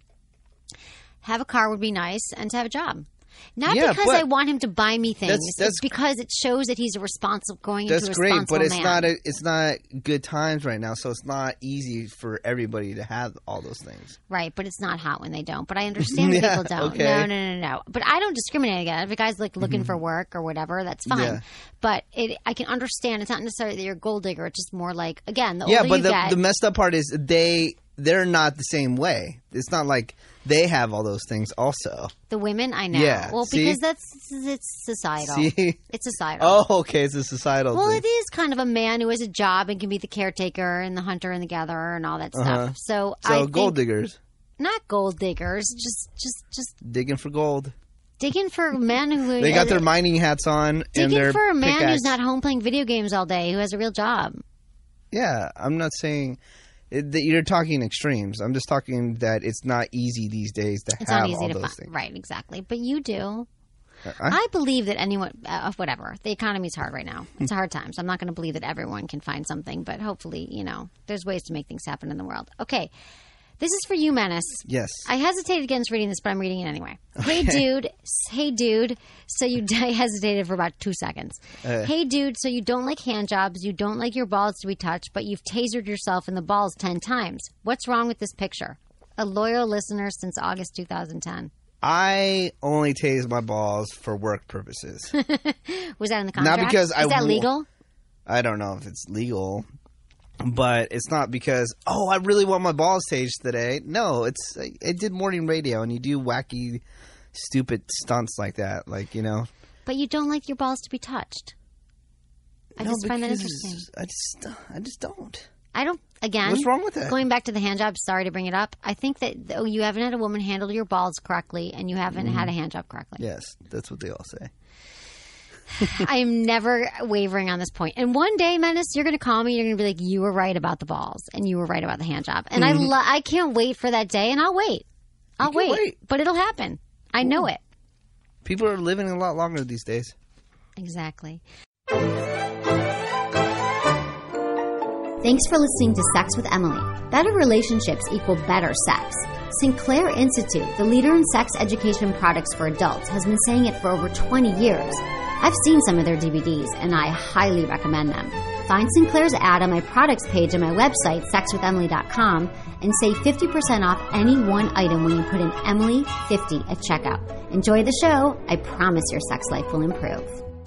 Have a car would be nice, and to have a job. Not Yeah, because but I want him to buy me things. That's- that's- it's because it shows that he's a responsible, going That's into a great, responsible but it's man. not a, it's not good times right now, so it's not easy for everybody to have all those things. Right, but it's not hot when they don't. But I understand that Yeah, people don't. okay. No, no, no, no. But I don't discriminate against it. If a guy's like looking for work or whatever, that's fine. Yeah. But it, I can understand. It's not necessarily that you're a gold digger. It's just more like, again, the Yeah, older but you the, get, the messed up part is they they're not the same way. It's not like they have all those things also. the women, I know. Yeah, Well, see? because that's it's societal. See? It's societal. Oh, okay, it's a societal Well, thing. it is kind of a man who has a job and can be the caretaker and the hunter and the gatherer and all that stuff. Uh-huh. So, So I gold think, diggers not gold diggers, just just just digging for gold. digging for men who They got their mining hats on and digging their for a man pickaxe. who's not home playing video games all day, who has a real job. Yeah, I'm not saying it, that you're talking extremes. I'm just talking that it's not easy these days to It's have not easy all to those find. things. Right, exactly. But you do. I- I believe that anyone, uh, whatever, the economy's hard right now. It's a hard time. So I'm not going to believe that everyone can find something, but hopefully, you know, there's ways to make things happen in the world. Okay. This is for you, Menace. Yes. I hesitated against reading this, but I'm reading it anyway. Hey, dude. Hey, dude. So you I hesitated for about two seconds. Uh. Hey, dude. So you don't like hand jobs. You don't like your balls to be touched, but you've tasered yourself in the balls ten times. What's wrong with this picture? A loyal listener since August two thousand ten. I only tase my balls for work purposes. Was that in the contract? because Is I that wa- legal? I don't know if it's legal, but it's not because, oh, I really want my balls tased today. No, it's I, I did morning radio, and you do wacky, stupid stunts like that, like, you know. But you don't like your balls to be touched. I No, just find that because interesting. I just, I just don't. I don't. Again, What's wrong with that? Going back to the hand job, sorry to bring it up. I think that oh, you haven't had a woman handle your balls correctly, and you haven't mm. had a hand job correctly. Yes, that's what they all say. I am never wavering on this point. And one day, Menace, you're going to call me. You're going to be like, "You were right about the balls, and you were right about the hand job." And mm-hmm. I, lo- I can't wait for that day, and I'll wait. I'll wait. wait, but it'll happen. I Ooh. know it. People are living a lot longer these days. Exactly. Thanks for listening to Sex with Emily. Better relationships equal better sex. Sinclair Institute, the leader in sex education products for adults, has been saying it for over twenty years. I've seen some of their D V Ds, and I highly recommend them. Find Sinclair's ad on my products page on my website, sex with emily dot com, and save fifty percent off any one item when you put in Emily fifty at checkout. Enjoy the show. I promise your sex life will improve.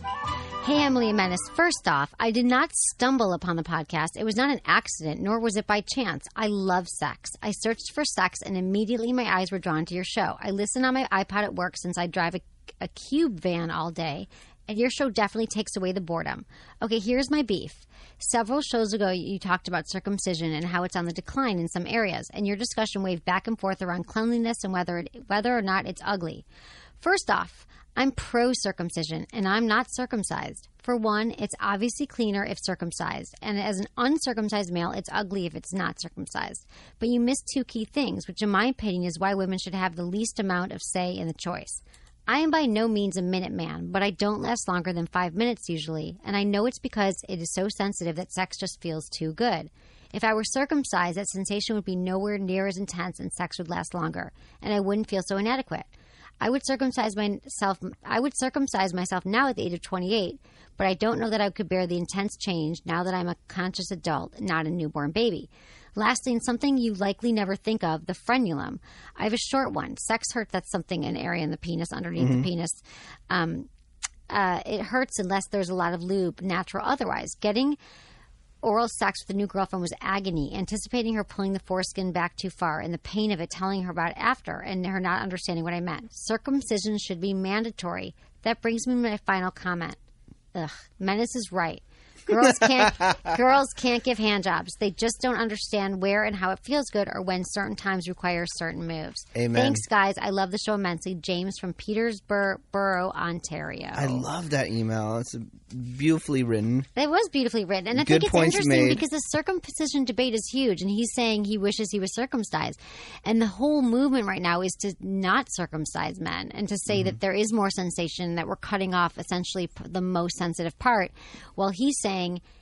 Hey, Emily and Menace. First off, I did not stumble upon the podcast. It was not an accident, nor was it by chance. I love sex. I searched for sex, and immediately my eyes were drawn to your show. I listen on my iPod at work since I drive a, a cube van all day, and your show definitely takes away the boredom. Okay, here's my beef. Several shows ago, you talked about circumcision and how it's on the decline in some areas, and your discussion waved back and forth around cleanliness and whether it, whether or not it's ugly. First off, I'm pro-circumcision, and I'm not circumcised. For one, it's obviously cleaner if circumcised, and as an uncircumcised male, it's ugly if it's not circumcised. But you missed two key things, which in my opinion is why women should have the least amount of say in the choice. I am by no means a minute man, but I don't last longer than five minutes usually, and I know it's because it is so sensitive that sex just feels too good. If I were circumcised, that sensation would be nowhere near as intense and sex would last longer, and I wouldn't feel so inadequate. I would circumcise myself. I would circumcise myself now at the age of twenty-eight, but I don't know that I could bear the intense change now that I'm a conscious adult, not a newborn baby. Lastly, and something you likely never think of, the frenulum. I have a short one. Sex hurts. That's something, an area in the penis, underneath mm-hmm. the penis. Um, uh, it hurts unless there's a lot of lube, natural otherwise. Getting oral sex with a new girlfriend was agony, anticipating her pulling the foreskin back too far, and the pain of it, telling her about it after, and her not understanding what I meant. Circumcision should be mandatory. That brings me to my final comment. Ugh, Menace is right. Girls can't girls can't give hand jobs. They just don't understand where and how it feels good or when certain times require certain moves. Amen. Thanks, guys. I love the show immensely. James from Petersburg, Ontario. I love that email. It's beautifully written. It was beautifully written. And I Good think it's interesting made. because the circumcision debate is huge. And he's saying he wishes he was circumcised. And the whole movement right now is to not circumcise men and to say mm-hmm. that there is more sensation, that we're cutting off essentially the most sensitive part. Well, he's saying,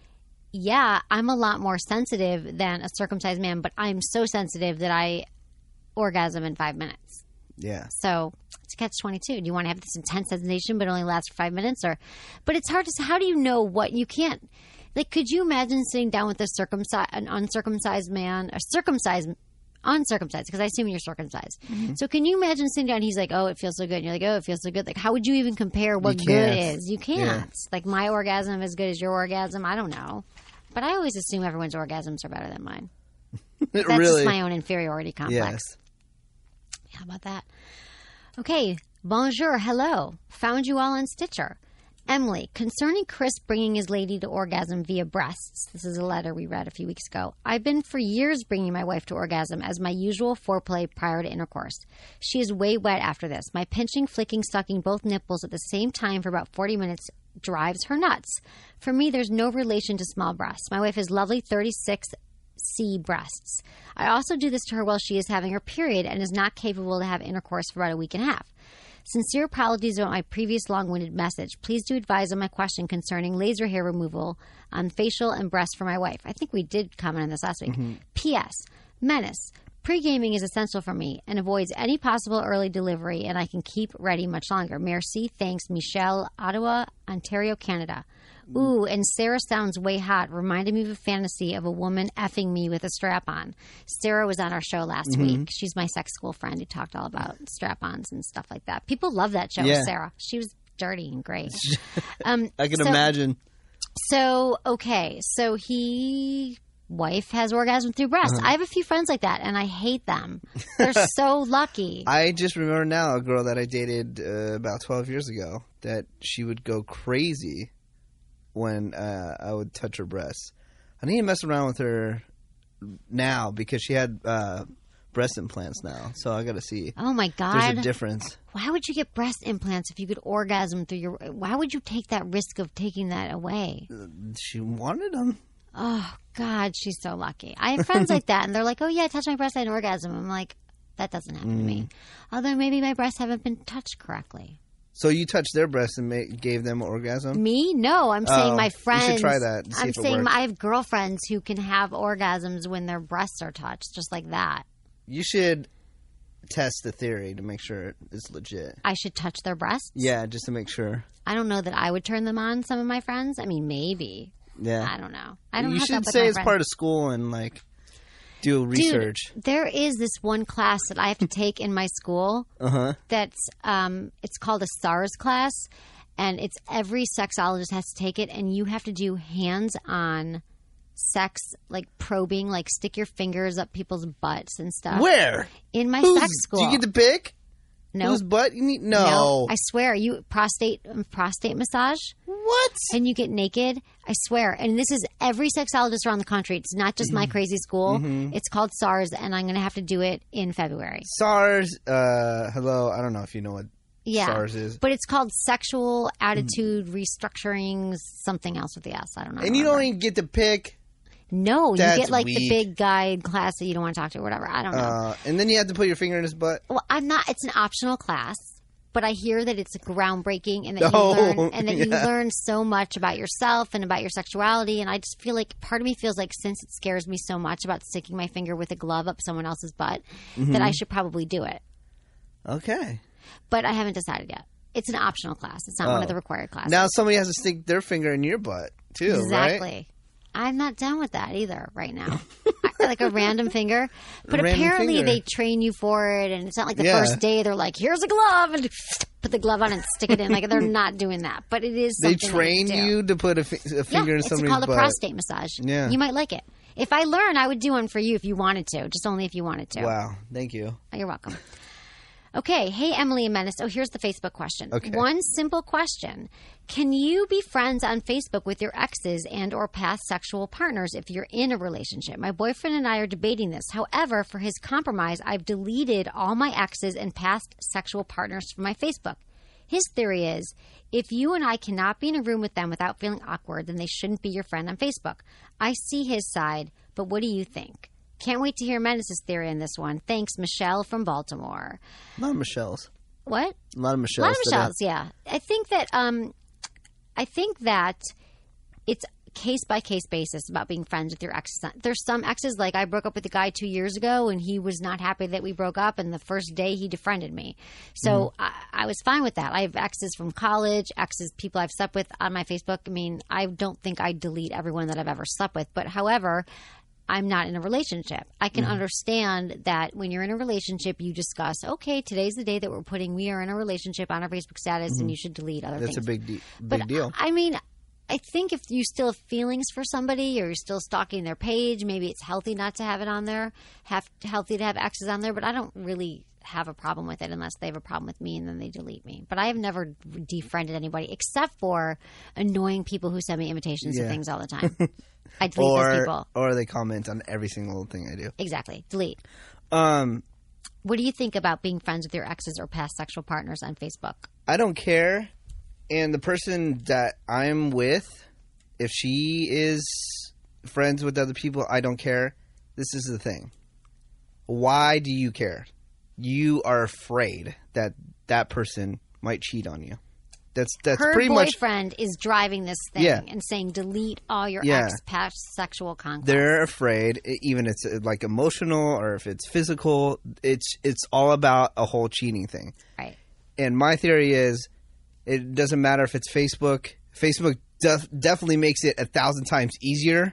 yeah, I'm a lot more sensitive than a circumcised man, but I'm so sensitive that I orgasm in five minutes. Yeah. So it's a catch twenty-two. Do you want to have this intense sensation but only lasts for five minutes? Or, but it's hard to say. How do you know what you can't? Like, could you imagine sitting down with a circumcised, an uncircumcised man, a circumcised, uncircumcised? Because I assume you're circumcised. Mm-hmm. So can you imagine sitting down? He's like, "Oh, it feels so good." And you're like, "Oh, it feels so good." Like, how would you even compare what good is? You can't. Yeah. Like, my orgasm is good as your orgasm. I don't know. But I always assume everyone's orgasms are better than mine. That's really? just my own inferiority complex. Yes. How about that? Okay. Bonjour. Hello. Found you all on Stitcher. Emily, concerning Chris bringing his lady to orgasm via breasts, this is a letter we read a few weeks ago. I've been for years bringing my wife to orgasm as my usual foreplay prior to intercourse. She is way wet after this. My pinching, flicking, sucking both nipples at the same time for about forty minutes drives her nuts. For me, there's no relation to small breasts. My wife has lovely thirty-six C breasts. I also do this to her while she is having her period and is not capable to have intercourse for about a week and a half. Sincere apologies about my previous long-winded message. Please do advise on my question concerning laser hair removal on facial and breast for my wife. I think we did comment on this last week. Mm-hmm. P S. Menace. Pre-gaming is essential for me and avoids any possible early delivery, and I can keep ready much longer. Merci. Thanks, Michelle, Ottawa, Ontario, Canada. Ooh, and Sarah sounds way hot. Reminded me of a fantasy of a woman effing me with a strap-on. Sarah was on our show last mm-hmm. week. She's my sex school friend who talked all about strap-ons and stuff like that. People love that show, yeah. Sarah. She was dirty and great. Um, I can so, imagine. So, okay. So he... wife has orgasm through breasts. Uh-huh. I have a few friends like that, and I hate them. They're so lucky. I just remember now a girl that I dated uh, about twelve years ago that she would go crazy when uh, I would touch her breasts. I need to mess around with her now because she had uh, breast implants now. So I got to see. Oh my God. There's a difference. Why would you get breast implants if you could orgasm through your... Why would you take that risk of taking that away? She wanted them. Oh, God, she's so lucky. I have friends like that, and they're like, oh, yeah, touch my breast, I had an orgasm. I'm like, that doesn't happen mm. to me. Although maybe my breasts haven't been touched correctly. So you touched their breasts and made, gave them an orgasm? Me? No, I'm saying oh, my friends. You should try that. See I'm if it saying works. I have girlfriends who can have orgasms when their breasts are touched, just like that. You should test the theory to make sure it's legit. I should touch their breasts? Yeah, just to make sure. I don't know that I would turn them on, some of my friends. I mean, maybe. Yeah. I don't know. I don't You hook should up with say my it's friends. part of school and, like, do research. Dude, there is this one class that I have to take in my school Uh-huh. that's, um, it's called a SARS class, and it's every sexologist has to take it, and you have to do hands-on sex, like probing, like stick your fingers up people's butts and stuff. Where? In my Who's, sex school. Do you get to pick? No. Whose butt you need? No. No, I swear. You prostate prostate massage. What? And you get naked. I swear. And this is every sexologist around the country. It's not just my crazy school. Mm-hmm. It's called SARS, and I'm going to have to do it in February. SARS, uh, hello, I don't know if you know what Yeah. SARS is. But it's called Sexual Attitude Restructuring something else with the S. I don't know. And you don't even get to pick. No, That's you get like the weak. big guy in class that you don't want to talk to or whatever. I don't know. Uh, and then you have to put your finger in his butt. Well, I'm not. It's an optional class, but I hear that it's groundbreaking and that Oh, you learn and that you yeah. learn so much about yourself and about your sexuality. And I just feel like part of me feels like since it scares me so much about sticking my finger with a glove up someone else's butt, Mm-hmm. that I should probably do it. Okay. But I haven't decided yet. It's an optional class. It's not one Oh. of the required classes. Now somebody has to stick their finger in your butt, too, exactly. right? I'm not down with that either right now. I, like a random finger. But A random apparently finger. they train you for it, and it's not like the Yeah. first day they're like, here's a glove, and put the glove on and stick it in. Like, they're not doing that. But it is They something train that you, do. you to put a, fi- a finger yeah, in it's somebody's called butt. a prostate massage. Yeah. You might like it. If I learn, I would do one for you if you wanted to. Just only if you wanted to. Wow. Thank you. Oh, you're welcome. Okay. Hey, Emily and Menace. Oh, here's the Facebook question. Okay. One simple question. Can you be friends on Facebook with your exes and or past sexual partners if you're in a relationship? My boyfriend and I are debating this. However, for his compromise, I've deleted all my exes and past sexual partners from my Facebook. His theory is, if you and I cannot be in a room with them without feeling awkward, then they shouldn't be your friend on Facebook. I see his side, but what do you think? Can't wait to hear Menace's theory on this one. Thanks, Michelle from Baltimore. A lot of Michelle's. What? A lot of A Michelle's. lot of today. Michelle's, yeah. I think that um, I think that it's case by case basis about being friends with your exes. There's some exes, like I broke up with a guy two years ago, and he was not happy that we broke up. And the first day he defriended me, so Mm-hmm. I, I was fine with that. I have exes from college, exes people I've slept with on my Facebook. I mean, I don't think I delete everyone that I've ever slept with, but however, I'm not in a relationship. I can Mm-hmm. understand that when you're in a relationship, you discuss, okay, today's the day that we're putting we are in a relationship on our Facebook status, and you should delete other Mm-hmm. That's things. a big, de- But big deal. I mean, I think if you still have feelings for somebody or you're still stalking their page, maybe it's healthy not to have it on there. Have healthy to have exes on there, but I don't really have a problem with it unless they have a problem with me and then they delete me. But I have never defriended anybody except for annoying people who send me invitations Yeah. to things all the time. I delete those or, people. or they comment on every single thing I do. Exactly. Delete. Um, What do you think about being friends with your exes or past sexual partners on Facebook? I don't care. And the person that I'm with, if she is friends with other people, I don't care. This is the thing. Why do you care? You are afraid that that person might cheat on you. That's that's Her pretty much. boyfriend is driving this thing Yeah. and saying delete all your Yeah. ex past sexual conquests. They're afraid, e- even if it's uh, like emotional or if it's physical. It's it's all about a whole cheating thing. Right. And my theory is, it doesn't matter if it's Facebook. Facebook def- definitely makes it a thousand times easier.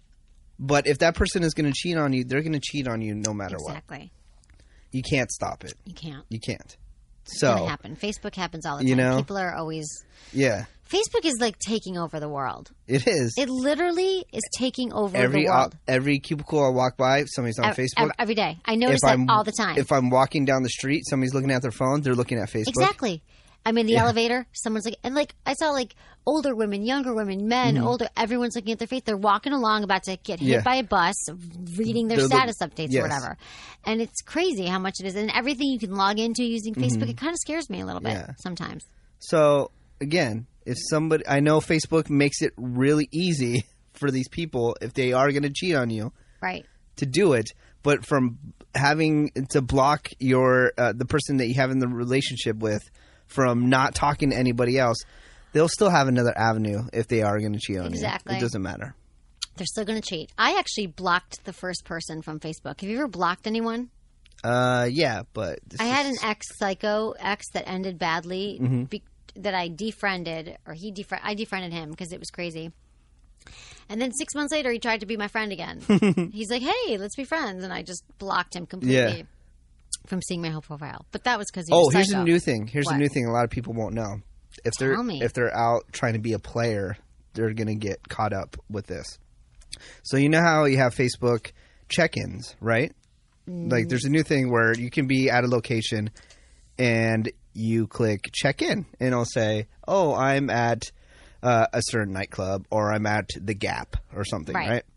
But if that person is going to cheat on you, they're going to cheat on you no matter what. Exactly. You can't stop it. You can't. You can't. It's So, gonna happen. Facebook happens all the time. You know? People are always. yeah, Facebook is like taking over the world. it is. It literally is taking over every the uh, world. every cubicle I walk by, somebody's on Ev- Facebook. ev- every day. I notice If that I'm- all the time. If I'm walking down the street, somebody's looking at their phone, they're looking at Facebook. Exactly. I'm in the Yeah. elevator. Someone's like, and like I saw like older women, younger women, men, older. Everyone's looking at their face. They're walking along, about to get hit Yeah. by a bus, reading their They're status look- updates yes. or whatever. And it's crazy how much it is, and everything you can log into using Facebook. It kind of scares me a little bit Yeah. sometimes. So again, if somebody, I know Facebook makes it really easy for these people, if they are going to cheat on you, Right. to do it. But from having to block your uh, the person that you have in the relationship with from not talking to anybody else, they'll still have another avenue if they are going to cheat on Exactly. you. It doesn't matter. They're still going to cheat. I actually blocked the first person from Facebook. Have you ever blocked anyone? Uh, yeah, but this I had an is- ex psycho ex that ended badly Mm-hmm. be- that I defriended, or he defri- I defriended him because it was crazy. And then six months later, he tried to be my friend again. He's like, "Hey, let's be friends," and I just blocked him completely Yeah. from seeing my whole profile. But that was because he Oh, was here's psycho. a new thing. Here's What? a new thing a lot of people won't know. If they're Tell me. if they're out trying to be a player, they're going to get caught up with this. So you know how you have Facebook check-ins, right? Like there's a new thing where you can be at a location and you click check-in and it'll say, "Oh, I'm at uh, a certain nightclub or I'm at the Gap or something," Right. right?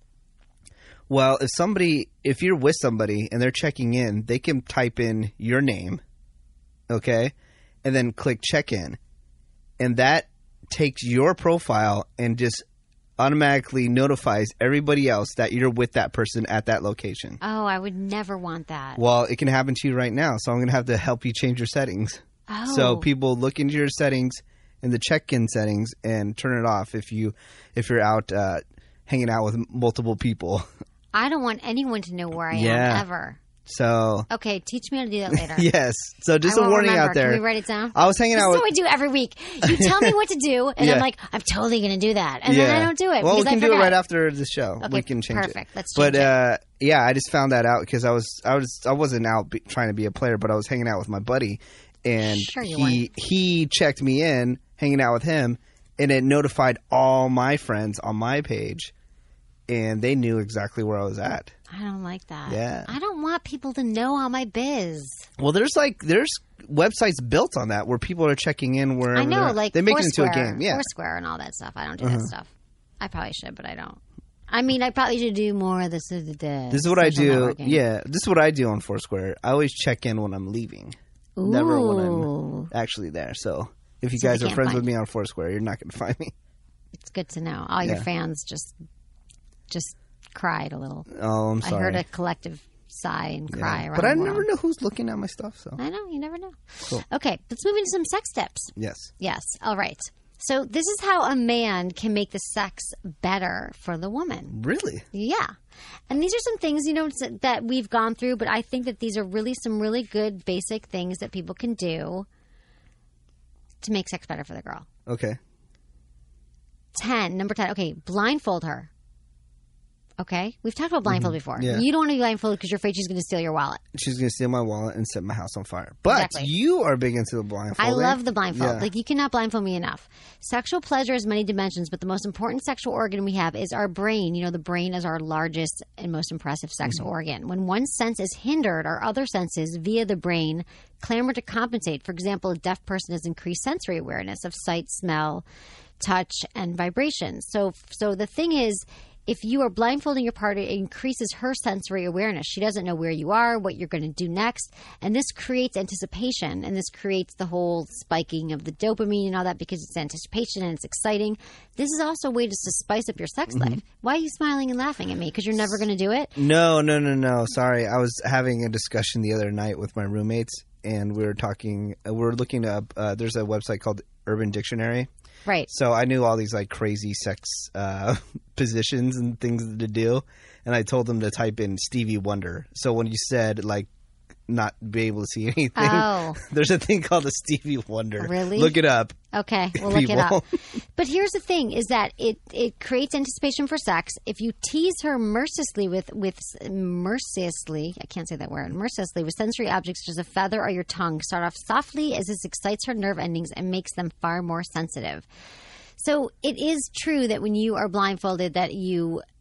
Well, if somebody, if you're with somebody and they're checking in, they can type in your name, okay, and then click check in, and that takes your profile and just automatically notifies everybody else that you're with that person at that location. Oh, I would never want that. Well, it can happen to you right now, so I'm going to have to help you change your settings. Oh. So people look into your settings in the check-in settings and turn it off if you if you're out uh, hanging out with multiple people. I don't want anyone to know where I Yeah. am ever. So Okay, teach me how to do that later. yes, so just I a won't warning remember. out there. Can we write it down? I was hanging This out is with. what we do every week. You tell me what to do, and Yeah. I'm like, I'm totally going to do that, and then I don't do it. Well, we because can I do it forget. right after the show. Okay, we can change it. perfect. Let's But change it. uh, yeah, I just found that out because I was I was I wasn't out be, trying to be a player, but I was hanging out with my buddy, and Sure you he he checked me in, hanging out with him, and it notified all my friends on my page, and they knew exactly where I was at. I don't like that. Yeah. I don't want people to know all my biz. Well, there's like there's websites built on that where people are checking in wherever I know, they're- like they make it Foursquare, into a game. Yeah, Uh-huh. Foursquare and all that stuff. I don't do that stuff. I probably should, but I don't. I mean, I probably should do more of this. This this is what I do. Yeah, this is what I do on Foursquare. I always check in when I'm leaving, never when Ooh, I'm actually there. So if you So they guys are can't friends find with me on Foursquare, you're not going to find me. it's good to know. All your Yeah. fans just just cried a little. Oh, I'm I sorry. heard a collective sigh and Yeah. cry around but I the never world. know who's looking at my stuff. So I know, you never know. Cool. Okay, let's move into some sex tips. yes, Yes. All right. So this is how a man can make the sex better for the woman. really. Yeah. And these are some things, you know, s- that we've gone through, but I think that these are really some really good basic things that people can do to make sex better for the girl. Okay. ten, number ten. Okay, blindfold her. Okay? We've talked about blindfold before. Yeah. You don't want to be blindfolded because you're afraid she's going to steal your wallet. She's going to steal my wallet and set my house on fire. But Exactly. you are big into the blindfolding. I love the blindfold. Yeah. Like, you cannot blindfold me enough. Sexual pleasure has many dimensions, but the most important sexual organ we have is our brain. You know, the brain is our largest and most impressive sexual Mm-hmm. organ. When one sense is hindered, our other senses via the brain clamor to compensate. For example, a deaf person has increased sensory awareness of sight, smell, touch, and vibration. So, so the thing is, if you are blindfolding your partner, it increases her sensory awareness. She doesn't know where you are, what you're going to do next. And this creates anticipation. And this creates the whole spiking of the dopamine and all that because it's anticipation and it's exciting. This is also a way just to spice up your sex Mm-hmm. life. Why are you smiling and laughing at me? Because you're never going to do it? No, no, no, no. Sorry. I was having a discussion the other night with my roommates, and we were talking, uh, we were looking up, uh, there's a website called Urban Dictionary. Right. So I knew all these like crazy sex uh, positions and things to do, and I told them to type in Stevie Wonder. So when you said like not be able to see anything, Oh. there's a thing called a Stevie Wonder. Really? Look it up. Okay, we'll look it People. up. But here's the thing: is that it, it creates anticipation for sex. If you tease her mercilessly with with mercilessly, I can't say that word, mercilessly with sensory objects such as a feather or your tongue, start off softly as this excites her nerve endings and makes them far more sensitive. So it is true that when you are blindfolded, that you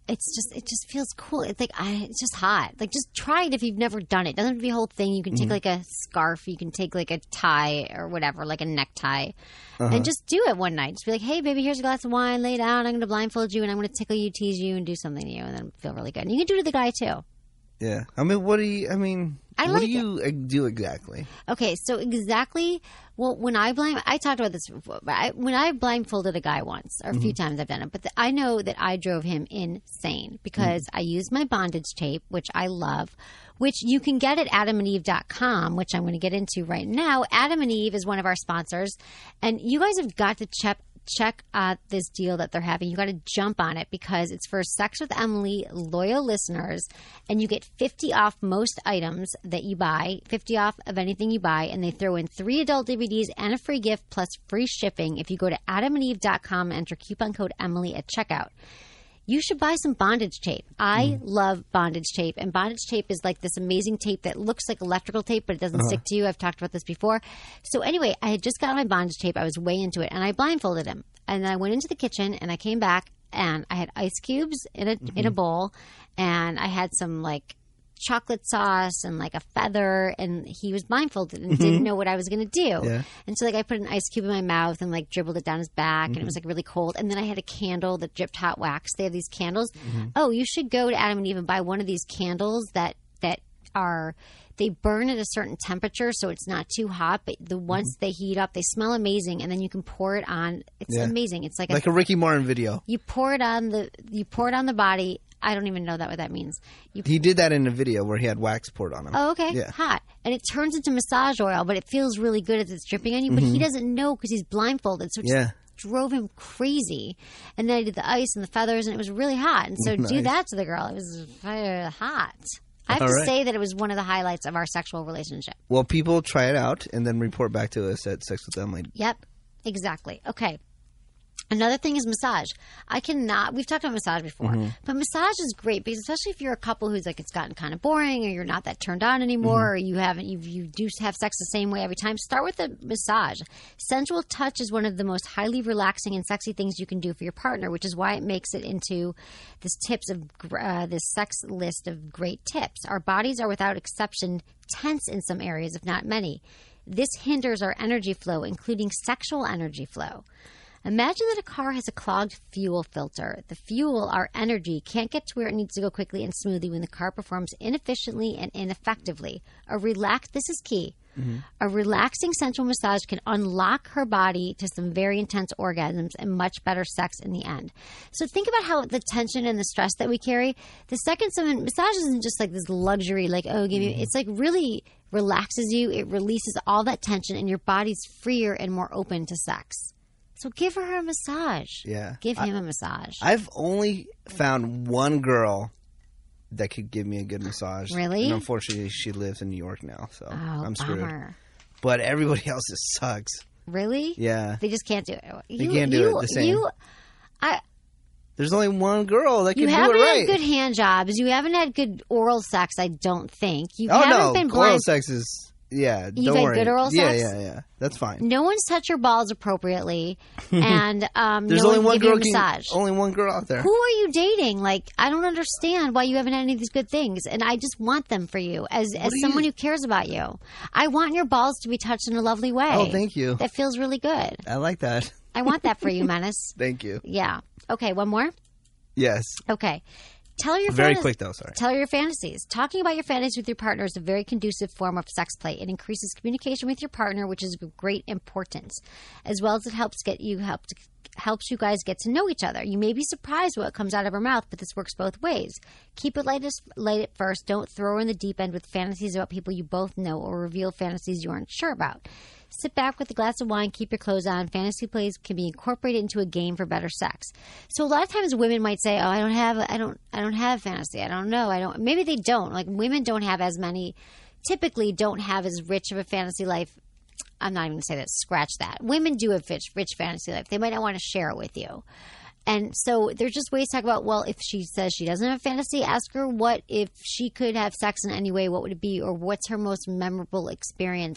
it's just it just feels cool. It's like I, it's just hot. Like just try it if you've never done it. It doesn't have to be a whole thing. You can take Mm-hmm. like a scarf. You can take like a tie or whatever, like a necktie, Uh-huh. and just do it one night. Just be like, hey, baby, here's a glass of wine. Lay down. I'm going to blindfold you, and I'm going to tickle you, tease you, and do something to you, and then feel really good. And you can do it to the guy too. Yeah. I mean, what do you? I mean, I what like do you uh, do exactly? Okay, so exactly. Well, when I blind, I talked about this before. But I, when I blindfolded a guy once, or a few times I've done it, but the, I know that I drove him insane because I used my bondage tape, which I love, which you can get at adam and eve dot com, which I'm going to get into right now. Adam and Eve is one of our sponsors, and you guys have got to check. Check out this deal that they're having. You got to jump on it because it's for Sex with Emily loyal listeners, and you get fifty off most items that you buy, fifty off of anything you buy, and they throw in three adult D V Ds and a free gift plus free shipping if you go to adam and eve dot com and enter coupon code Emily at checkout. You should buy some bondage tape. I love bondage tape, and bondage tape is like this amazing tape that looks like electrical tape, but it doesn't stick to you. I've talked about this before. So anyway, I had just got my bondage tape. I was way into it, and I blindfolded him. And then I went into the kitchen, and I came back, and I had ice cubes in a in a bowl, and I had some like chocolate sauce and like a feather, and he was blindfolded and didn't know what I was going to do. Yeah. And so like I put an ice cube in my mouth and like dribbled it down his back, and it was like really cold. And then I had a candle that dripped hot wax. They have these candles. Oh, you should go to Adam and Eve and buy one of these candles that that are they burn at a certain temperature, so it's not too hot. But the once they heat up, they smell amazing, and then you can pour it on. It's Yeah. amazing. It's like, Like a, a Ricky Martin video. you pour it on the you pour it on the body. I don't even know that what that means. You He did that in a video where he had wax poured on him. Oh, okay. Yeah. Hot. And it turns into massage oil, but it feels really good as it's dripping on you. But he doesn't know because he's blindfolded. So it just Yeah. drove him crazy. And then I did the ice and the feathers, and it was really hot. And so do Nice. that to the girl. It was uh, hot. I have All to right. say that it was one of the highlights of our sexual relationship. Well, people try it out and then report back to us at Sex with Emily. Yep. Exactly. Okay. Another thing is massage. I cannot, we've talked about massage before, Mm-hmm. but massage is great because especially if you're a couple who's like, it's gotten kind of boring or you're not that turned on anymore Mm-hmm. or you haven't, you, you do have sex the same way every time, start with a massage. Sensual touch is one of the most highly relaxing and sexy things you can do for your partner, which is why it makes it into this tips of, uh, this sex list of great tips. Our bodies are without exception tense in some areas, if not many. This hinders our energy flow, including sexual energy flow. Imagine that a car has a clogged fuel filter. The fuel, our energy, can't get to where it needs to go quickly and smoothly when the car performs inefficiently and ineffectively. A relax, this is key. Mm-hmm. A relaxing sensual massage can unlock her body to some very intense orgasms and much better sex in the end. So think about how the tension and the stress that we carry. The second someone massage isn't just like this luxury, like oh, give me. Mm-hmm. It's like really relaxes you. It releases all that tension, and your body's freer and more open to sex. So give her a massage. Yeah. Give him a massage. I've only found one girl that could give me a good massage. Really? And unfortunately, she lives in New York now, so oh, I'm screwed. bummer. But everybody else just sucks. Really? Yeah. They just can't do it. You, can't do you, it the same. You, I, There's only one girl that you can do haven't it right. had good hand jobs. You haven't had good oral sex, I don't think. You oh, haven't no. been Oral blind. sex is, yeah, You've don't had worry. good oral yeah, sex? Yeah, yeah, That's fine. No one's touched your balls appropriately, and um, There's no only one one give you girl a can- massage. only one girl out there. Who are you dating? Like, I don't understand why you haven't had any of these good things, and I just want them for you as as do someone you- who cares about you. I want your balls to be touched in a lovely way. Oh, thank you. That feels really good. I like that. I want that for you, Menace. Thank you. Yeah. Okay, one more. Yes. Okay. Tell her your Very fantas- quick, though. Sorry. Tell her your fantasies. Talking about your fantasies with your partner is a very conducive form of sex play. It increases communication with your partner, which is of great importance, as well as it helps get you help to, helps you guys get to know each other. You may be surprised what comes out of her mouth, but this works both ways. Keep it light, as, light at first. Don't throw her in the deep end with fantasies about people you both know or reveal fantasies you aren't sure about. Sit back with a glass of wine, keep your clothes on. Fantasy plays can be incorporated into a game for better sex. So a lot of times women might say, "Oh, I don't have, I don't, I don't have fantasy. I don't know. I don't." Maybe they don't. Like women don't have as many. Typically, don't have as rich of a fantasy life. I'm not even going to say that. Scratch that. Women do have rich, rich fantasy life. They might not want to share it with you. And so there's just ways to talk about, well, if she says she doesn't have fantasy, ask her what if she could have sex in any way, what would it be? Or what's her most memorable experience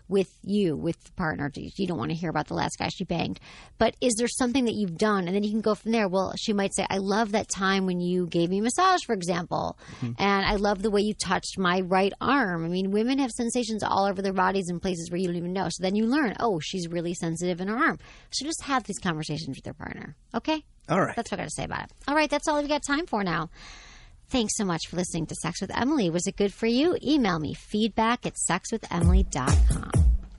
with you, with the partner. You don't want to hear about the last guy she banged. But is there something that you've done? And then you can go from there. Well, she might say, I love that time when you gave me a massage, for example. Mm-hmm. And I love the way you touched my right arm. I mean, women have sensations all over their bodies in places where you don't even know. So then you learn, oh, she's really sensitive in her arm. So just have these conversations with your partner. Okay? All right. That's what I got to say about it. All right. That's all we've got time for now. Thanks so much for listening to Sex with Emily. Was it good for you? Email me, feedback at sex with emily dot com.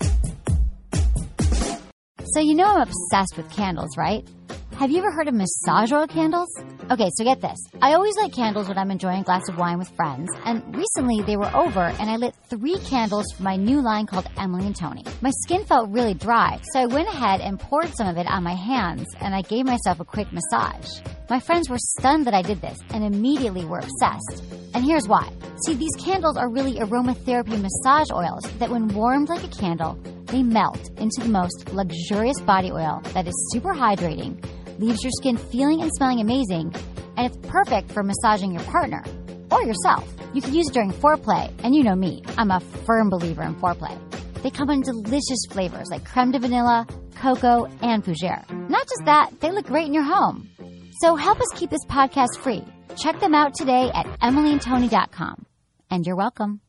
So you know I'm obsessed with candles, right? Have you ever heard of massage oil candles? Okay, so get this. I always light candles when I'm enjoying a glass of wine with friends, and recently they were over and I lit three candles for my new line called Emily and Tony. My skin felt really dry, so I went ahead and poured some of it on my hands, and I gave myself a quick massage. My friends were stunned that I did this and immediately were obsessed. And here's why. See, these candles are really aromatherapy massage oils that when warmed like a candle, they melt into the most luxurious body oil that is super hydrating, leaves your skin feeling and smelling amazing, and it's perfect for massaging your partner or yourself. You can use it during foreplay, and you know me, I'm a firm believer in foreplay. They come in delicious flavors like creme de vanilla, cocoa, and fougere. Not just that, they look great in your home. So help us keep this podcast free. Check them out today at emily and tony dot com. And you're welcome.